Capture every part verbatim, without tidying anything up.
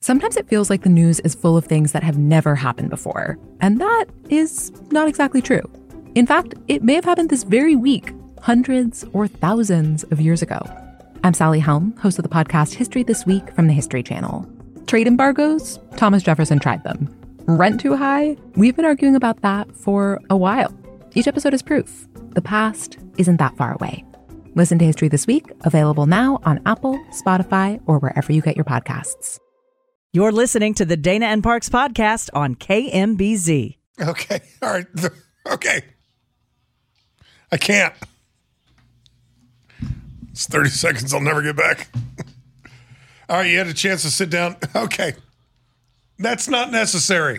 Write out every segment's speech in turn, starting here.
Sometimes it feels like the news is full of things that have never happened before, and that is not exactly true. In fact, it may have happened this very week, hundreds or thousands of years ago. I'm Sally Helm, host of the podcast History This Week from the History Channel. Trade embargoes? Thomas Jefferson tried them. Rent too high? We've been arguing about that for a while. Each episode is proof. The past isn't that far away. Listen to History This Week, available now on Apple, Spotify, or wherever you get your podcasts. You're listening to the Dana and Parks podcast on K M B Z. Okay. All right. Okay. I can't. It's thirty seconds. I'll never get back. All right. You had a chance to sit down. Okay. That's not necessary.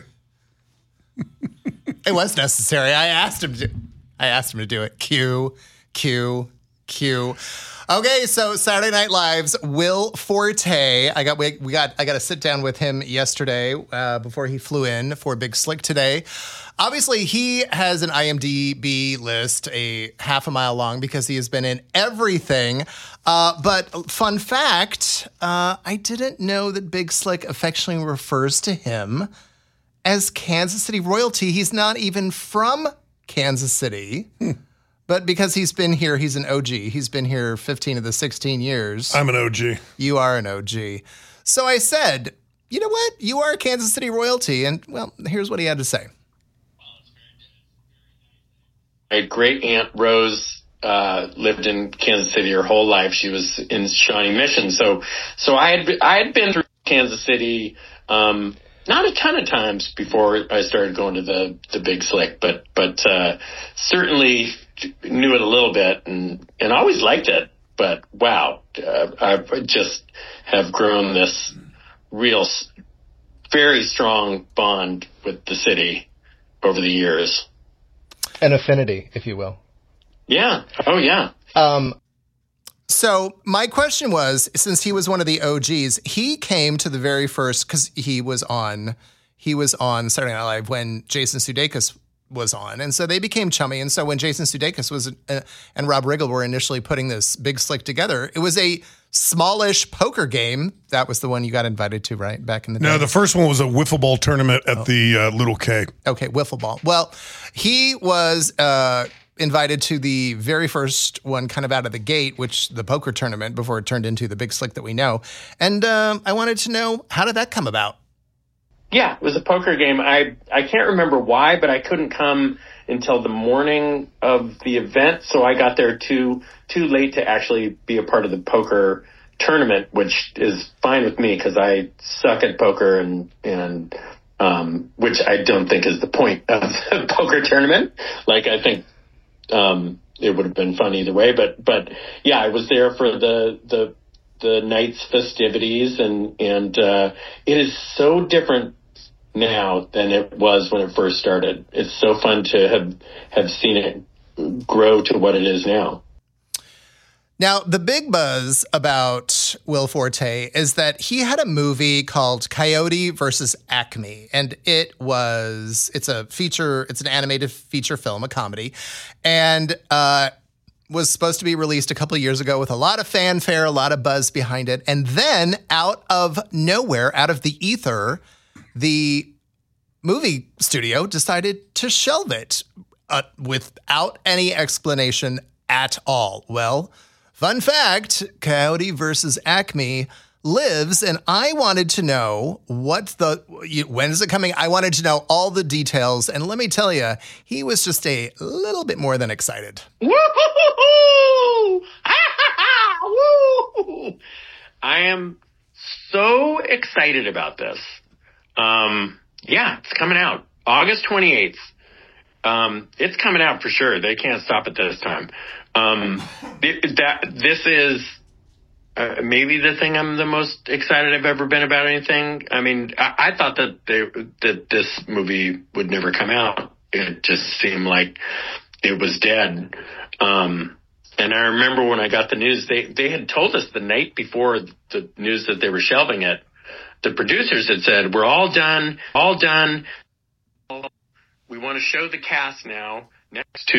It was necessary. I asked him to. I asked him to do it. Q, Q, Q. Okay, so Saturday Night Live's Will Forte. I got we, we got I got to sit down with him yesterday uh, before he flew in for Big Slick today. Obviously, he has an I M D B list a half a mile long because he has been in everything. Uh, but fun fact, uh, I didn't know that Big Slick affectionately refers to him as Kansas City royalty. He's not even from Kansas City. Hmm. But because he's been here, he's an O G. He's been here fifteen of the sixteen years. I'm an O G. You are an O G. So I said, you know what? You are a Kansas City royalty. And, well, here's what he had to say. My great aunt Rose uh, lived in Kansas City her whole life. She was in Shawnee Mission. So so I had, I had been through Kansas City um, not a ton of times before I started going to the, the Big Slick, but, but uh, certainly knew it a little bit and, and always liked it, but wow, uh, I just have grown this real, very strong bond with the city over the years. An affinity, if you will. Yeah. Oh, yeah. Um, so my question was, since he was one of the O Gs, he came to the very first, because he was on, he was on Saturday Night Live when Jason Sudeikis was on. And so they became chummy. And so when Jason Sudeikis was uh, and Rob Riggle were initially putting this Big Slick together, it was a smallish poker game. That was the one you got invited to, right? Back in the day. No, the first one was a wiffle ball tournament at oh. the uh, Little K. Okay, wiffle ball. Well, he was uh, invited to the very first one kind of out of the gate, which the poker tournament before it turned into the Big Slick that we know. And um, I wanted to know, how did that come about? Yeah, it was a poker game. I, I can't remember why, but I couldn't come until the morning of the event, so I got there too too late to actually be a part of the poker tournament, which is fine with me because I suck at poker, and and um, which I don't think is the point of the poker tournament. Like, I think um, it would have been fun either way, but but yeah, I was there for the the the night's festivities, and and uh, it is so different now than it was when it first started. It's so fun to have have seen it grow to what it is now. Now, the big buzz about Will Forte is that he had a movie called Coyote versus Acme, and it was, it's a feature, it's an animated feature film, a comedy, and uh, was supposed to be released a couple of years ago with a lot of fanfare, a lot of buzz behind it, and then out of nowhere, out of the ether, the movie studio decided to shelve it uh, without any explanation at all. Well, fun fact, Coyote versus Acme lives, and I wanted to know what the, when is it coming? I wanted to know all the details, and let me tell you, he was just a little bit more than excited. Woo-hoo-hoo-hoo! Woo! I am so excited about this. Um, yeah, it's coming out August twenty-eighth. Um, it's coming out for sure. They can't stop it this time. Um, th- that this is uh, maybe the thing I'm the most excited I've ever been about anything. I mean, I, I thought that they, that this movie would never come out. It just seemed like it was dead. Um, and I remember when I got the news, they, they had told us the night before the news that they were shelving it. The producers had said, we're all done, all done. We want to show the cast now next Tuesday.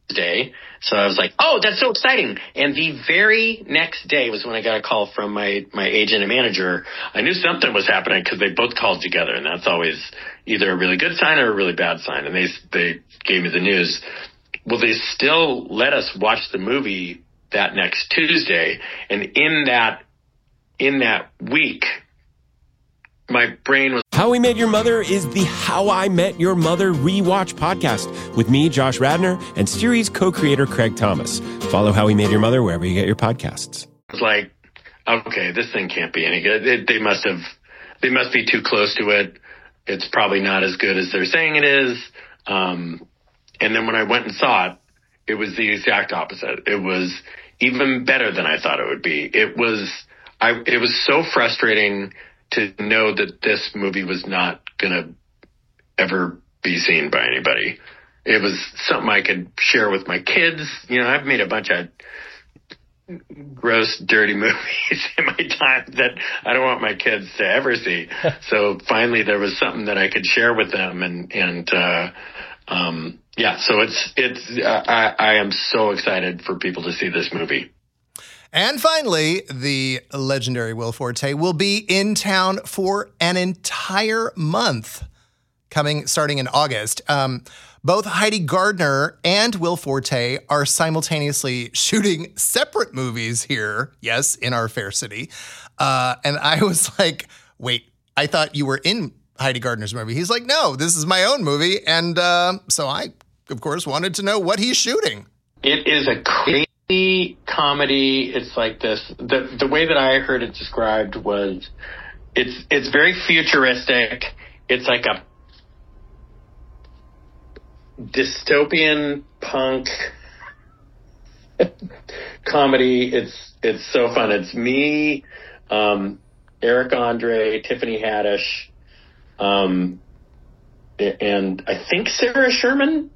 Tuesday. So I was like, oh, that's so exciting. And the very next day was when I got a call from my, my agent and manager. I knew something was happening because they both called together, and that's always either a really good sign or a really bad sign. And they, they gave me the news. Well, they still let us watch the movie that next Tuesday. And in that, in that week, my brain was. How We Met Your Mother is the How I Met Your Mother rewatch podcast with me, Josh Radnor, and series co-creator Craig Thomas. Follow How We Met Your Mother wherever you get your podcasts. It's like, okay, this thing can't be any good. They, they must have, they must be too close to it. It's probably not as good as they're saying it is. Um, and then when I went and saw it, it was the exact opposite. It was even better than I thought it would be. It was, I, it was so frustrating to know that this movie was not going to ever be seen by anybody. It was something I could share with my kids. You know, I've made a bunch of gross, dirty movies in my time that I don't want my kids to ever see. So finally there was something that I could share with them. And, and, uh, um, yeah, so it's, it's, uh, I, I am so excited for people to see this movie. And finally, the legendary Will Forte will be in town for an entire month, coming starting in August. Um, both Heidi Gardner and Will Forte are simultaneously shooting separate movies here, yes, in our fair city. Uh, and I was like, wait, I thought you were in Heidi Gardner's movie. He's like, no, this is my own movie. And uh, so I, of course, wanted to know what he's shooting. It is a crazy comedy. It's like this. The the way that I heard it described was it's it's very futuristic. It's like a dystopian punk comedy. It's it's so fun. It's me, um, Eric Andre, Tiffany Haddish, um, and I think Sarah Sherman.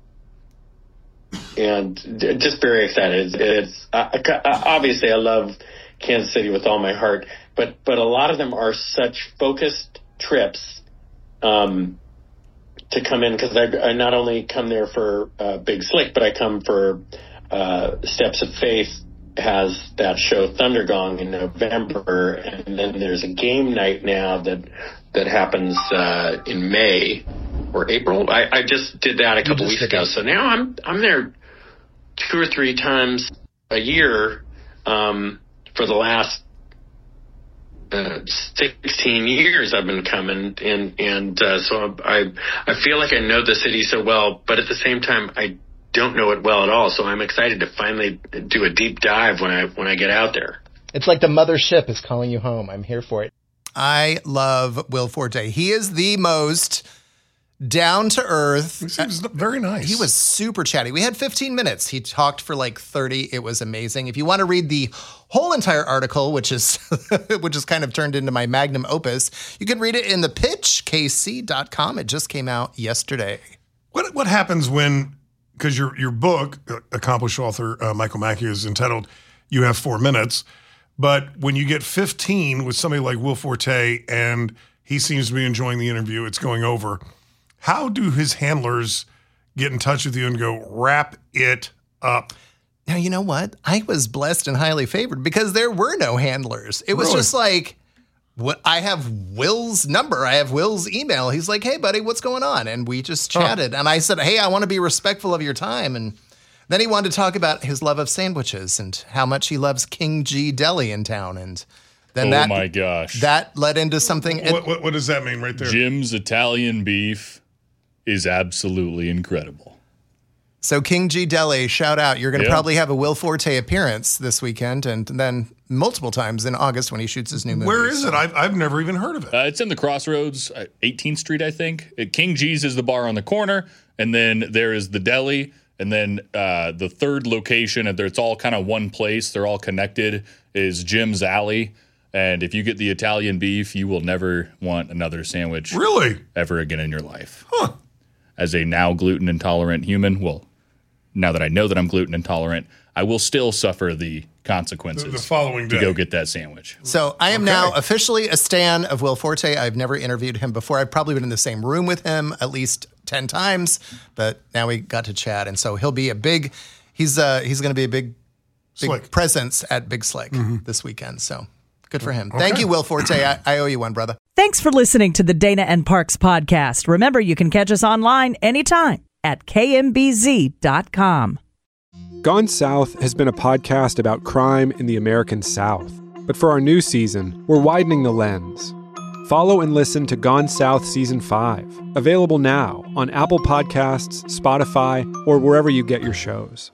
And just very excited. It's, it's uh, obviously I love Kansas City with all my heart, but but a lot of them are such focused trips um, to come in because I, I not only come there for uh, Big Slick, but I come for uh, Steps of Faith has that show Thundergong in November, and then there's a game night now that that happens uh, in May. Or April. I, I just did that a couple weeks ago. So now I'm I'm there two or three times a year um, for the last uh, sixteen years I've been coming. And, and uh, so I I feel like I know the city so well, but at the same time, I don't know it well at all. So I'm excited to finally do a deep dive when I when I get out there. It's like the mothership is calling you home. I'm here for it. I love Will Forte. He is the most down to earth. He seems very nice. He was super chatty. We had fifteen minutes. He talked for like thirty. It was amazing. If you want to read the whole entire article, which is which is kind of turned into my magnum opus, you can read it in the pitch, k c dot com. It just came out yesterday. What what happens when, because your your book, accomplished author uh, Michael Mackey, is entitled "You Have Four Minutes," but when you get fifteen with somebody like Will Forte and he seems to be enjoying the interview, it's going over. How do his handlers get in touch with you and go, wrap it up? Now, you know what? I was blessed and highly favored because there were no handlers. It was Really? just like, what I have Will's number. I have Will's email. He's like, hey, buddy, what's going on? And we just chatted. Huh. And I said, hey, I want to be respectful of your time. And then he wanted to talk about his love of sandwiches and how much he loves King G Deli in town. And then oh, that, my gosh. That led into something. What, what, what does that mean right there? Jim's Italian beef is absolutely incredible. So King G Deli, shout out. You're going to yeah. probably have a Will Forte appearance this weekend and then multiple times in August when he shoots his new movie. Where is it? I've, I've never even heard of it. Uh, it's in the Crossroads, uh, eighteenth Street, I think. Uh, King G's is the bar on the corner, and then there is the deli, and then uh, the third location, and it's all kind of one place. They're all connected, is Jim's Alley. And if you get the Italian beef, you will never want another sandwich Really? ever again in your life. Huh. As a now gluten intolerant human, well, now that I know that I'm gluten intolerant, I will still suffer the consequences The, the following day. to go get that sandwich. So I am Okay. now officially a stan of Will Forte. I've never interviewed him before. I've probably been in the same room with him at least ten times, but now we got to chat. And so he'll be a big he's uh, he's going to be a big, big Slick. presence at Big Slick this weekend. So good for him. Okay. Thank you, Will Forte. I, I owe you one, brother. Thanks for listening to the Dana and Parks podcast. Remember, you can catch us online anytime at K M B Z dot com. Gone South has been a podcast about crime in the American South. But for our new season, we're widening the lens. Follow and listen to Gone South Season five, available now on Apple Podcasts, Spotify, or wherever you get your shows.